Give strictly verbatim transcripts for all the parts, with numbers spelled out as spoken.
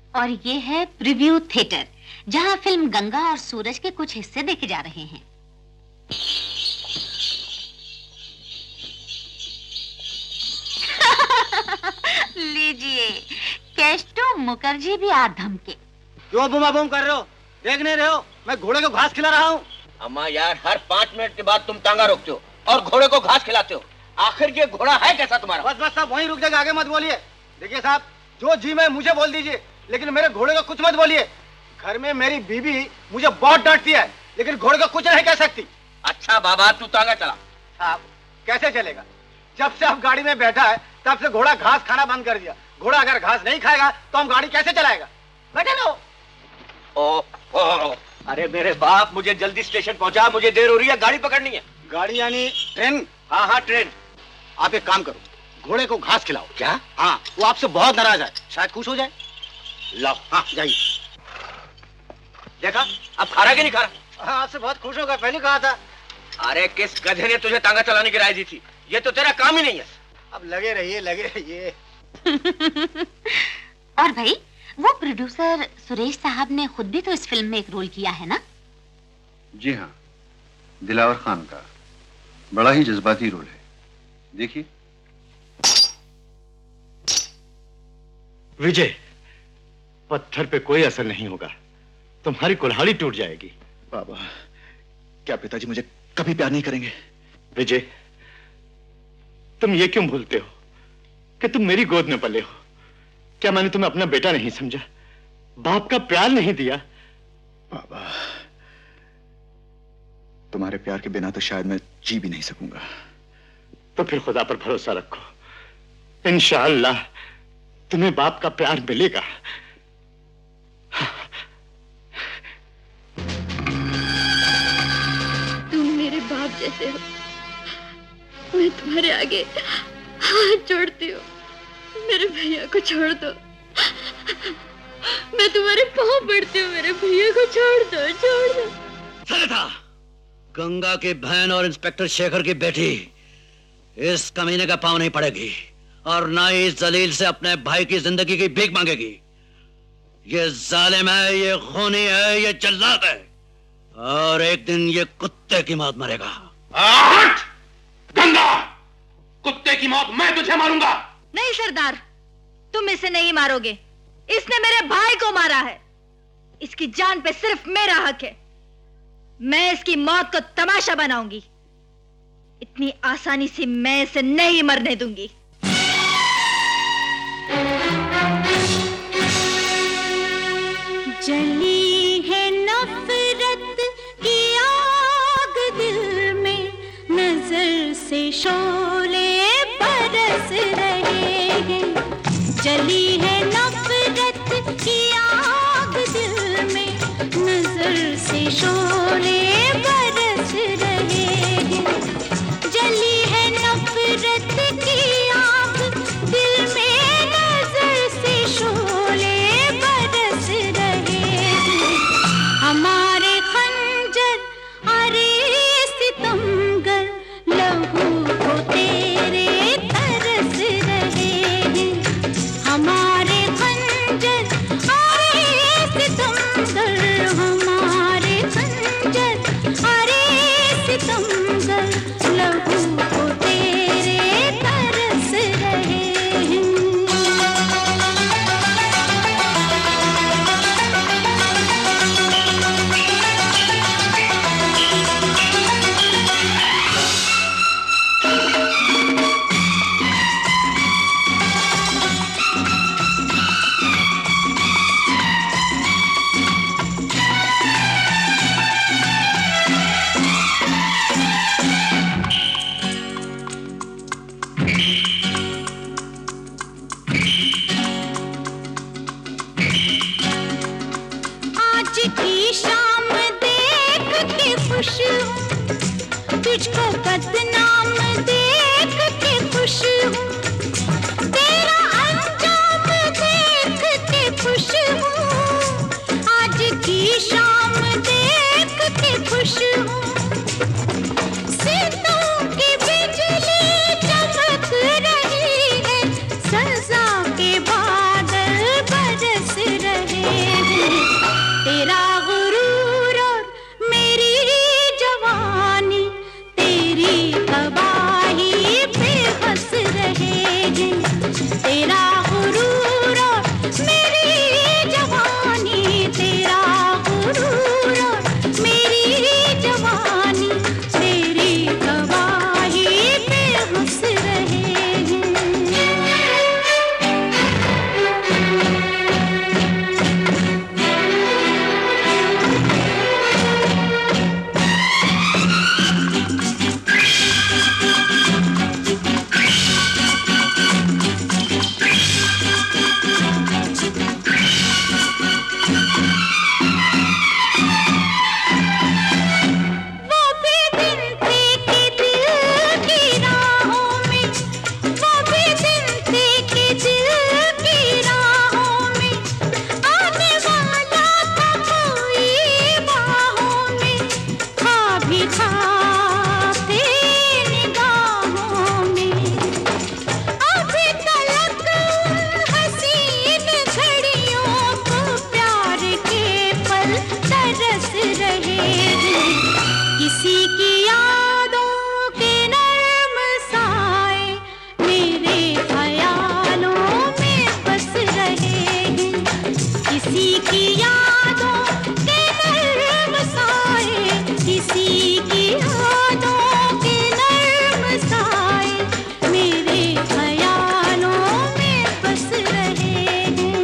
और ये है प्रीव्यू थिएटर, जहां फिल्म गंगा और सूरज के कुछ हिस्से देखे जा रहे हैं। लीजिए, केस्टो मुखर्जी भी आ धमके। क्यों बुमा बुम कर रहे हो? देख नहीं रहे हो मैं घोड़े को घास खिला रहा हूँ। अम्मा यार, हर पाँच मिनट के बाद तुम टांगा रोकते हो और घोड़े को घास खिलाते हो। आखिर ये घोड़ा है कैसा तुम्हारा? बस बस साहब, वहीं रुक जाएगा, आगे मत बोलिए। देखिए साहब, जो जी में मुझे बोल दीजिए, लेकिन मेरे घोड़े को कुछ मत बोलिए। घर में मेरी बीबी मुझे बहुत डांटती है, लेकिन घोड़े को कुछ नहीं कह सकती। अच्छा बाबा, तू टांगा चला। साहब कैसे चलेगा? जब से आप गाड़ी में बैठा है तब से घोड़ा घास खाना बंद कर दिया। घोड़ा अगर घास नहीं खाएगा तो हम गाड़ी कैसे चलाएगा? बैठे लो। ओ, ओ, अरे मेरे बाप, मुझे जल्दी स्टेशन पहुंचा, मुझे देर हो रही है, गाड़ी पकड़नी है। गाड़ी यानी ट्रेन? हाँ हाँ ट्रेन। आप एक काम करो, घोड़े को घास खिलाओ। क्या? हाँ, वो आपसे बहुत नाराज है, शायद खुश हो जाए। लाओ। हाँ जाइए। देखा, अब खा रहा कि नहीं खा रहा? हाँ, आपसे बहुत खुश होगा, पहले कहा था। अरे किस गधे ने तुझे टांगा चलाने की राय दी थी? ये तो तेरा काम ही नहीं है। अब लगे रहिए लगे रहिए। और भाई, वो प्रोड्यूसर सुरेश साहब ने खुद भी तो इस फिल्म में एक रोल किया है ना? जी हाँ, दिलावर खान का बड़ा ही जज्बाती रोल है, देखिए। विजय, पत्थर पे कोई असर नहीं होगा, तुम्हारी कुल्हाड़ी टूट जाएगी। बाबा, क्या पिताजी मुझे कभी प्यार नहीं करेंगे? विजय, तुम ये क्यों भूलते हो कि तुम मेरी गोद में पले हो? क्या मैंने तुम्हें अपना बेटा नहीं समझा, बाप का प्यार नहीं दिया? बाबा, तुम्हारे प्यार के बिना तो शायद मैं जी भी नहीं सकूंगा। तो फिर खुदा पर भरोसा रखो, इंशाअल्लाह तुम्हें बाप का प्यार मिलेगा। तुम मेरे बाप जैसे हो, मैं तुम्हारे आगे हाथ जोड़ती हूँ। मेरे भैया को छोड़ दो, मैं तुम्हारे पाँव पड़ती हूँ। मेरे भैया को छोड़ दो, छोड़ दो। सरिता, गंगा की बहन और इंस्पेक्टर शेखर की बेटी इस कमीने का पाँव नहीं पड़ेगी, और ना ही इस जलील से अपने भाई की जिंदगी की भीख मांगेगी। ये जालिम है, ये खूनी है, ये जल्लाद है, और एक दिन ये कुत्ते की मौत मरेगा। हट! गंगा, कुत्ते की मौत मैं तुझे मारूंगा। नहीं सरदार, तुम इसे नहीं मारोगे। इसने मेरे भाई को मारा है। इसकी जान पे सिर्फ मेरा हक है। मैं इसकी मौत को तमाशा बनाऊंगी। इतनी आसानी से मैं इसे नहीं मरने दूंगी। जली है नफरत की आग दिल में, नजर से शोले बरस रहे हैं। जली है नफरत की आग दिल में, नजर से शोले बरस रहे हैं। जली है नफरत की आग दिल में, नजर से शोले बरस रहे हैं। हमारे खंजर अरे सितमगर लहू को तेरे तरस रहे हैं। हमारे खंजर अरे सितमगर, हमारे खंजर अरे सितमगर लहू को तेरे तरस रहे हैं। आज की शाम देख के खुश हूँ, तुझको बदनाम देख के खुश हूँ। तेरा अंजाम देख के खुश हूँ। आज की शाम देख के खुश हूँ। सितों की बिजली चमक रही है, सजा के बादल बरस रहे किसी की यादों के नर्म साए, किसी की यादों के नर्म साए मेरे ख्यालों में बस रहे हैं।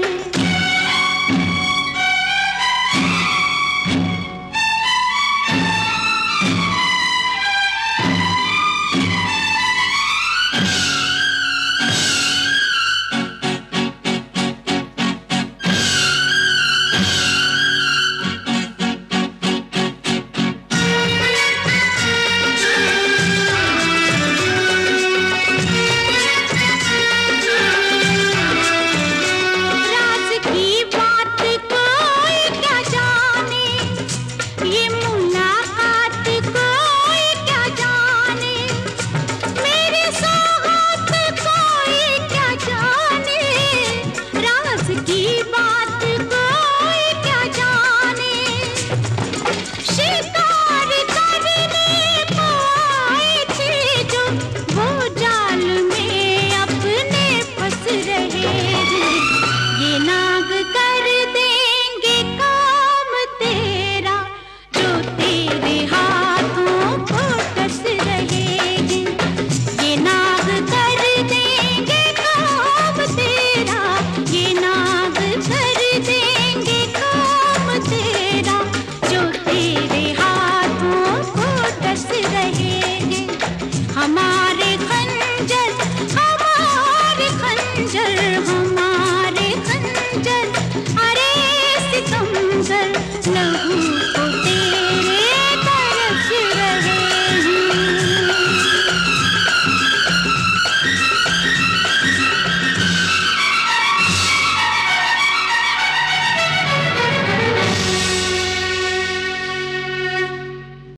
राज की बात कोई क्या जाने, ये मुलाकात कोई क्या जाने, मेरे सौगात कोई क्या जाने, राज की बात कोई क्या जाने। शिकार करने को आए थे जो, वो जाल में अपने फंस रहे हैं। ये नाग कर देंगे काम तेरा, जो तेरे हाथों को डस रहे हैं। ये नाग कर देंगे काम तेरा, ये नाग कर देंगे काम तेरा, जो तेरे हाथों को डस रहे हैं। हमारे खंजर हमारे खंजर हमारे खंजर, अरे सितमगर लहू